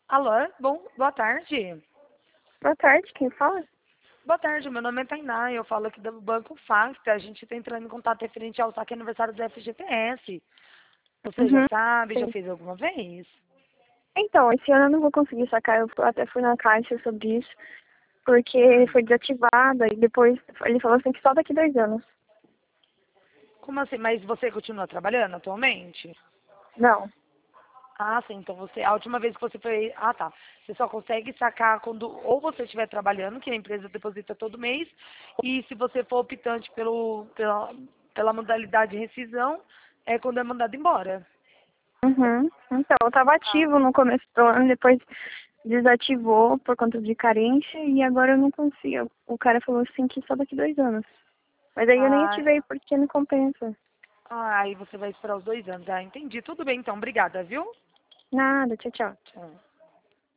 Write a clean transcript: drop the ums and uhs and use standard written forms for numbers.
Alô, boa tarde. Boa tarde, quem fala? Boa tarde, meu nome é Tainá, eu falo aqui do Banco Facta. A gente está entrando em contato referente ao saque aniversário do FGTS. Você já Uhum, sabe, já sim. fez alguma vez? Então, esse ano eu não vou conseguir sacar, eu até fui na caixa sobre isso, porque foi desativada e depois ele falou assim que só daqui 2 anos. Como assim? Mas você continua trabalhando atualmente? Não. Ah, sim, então a última vez que você foi. Ah, tá. Você só consegue sacar quando ou você estiver trabalhando, que a empresa deposita todo mês, e se você for optante pela modalidade de rescisão, é quando é mandado embora. Uhum. Então, eu tava ativo no começo do ano, depois desativou por conta de carência e agora eu não consigo. O cara falou assim que só daqui 2 anos. Mas aí eu nem Ah, ativei porque não compensa. aí você vai esperar os 2 anos. Ah, entendi. Tudo bem, então. Obrigada, viu? Nada, tchau, tchau. Tchau.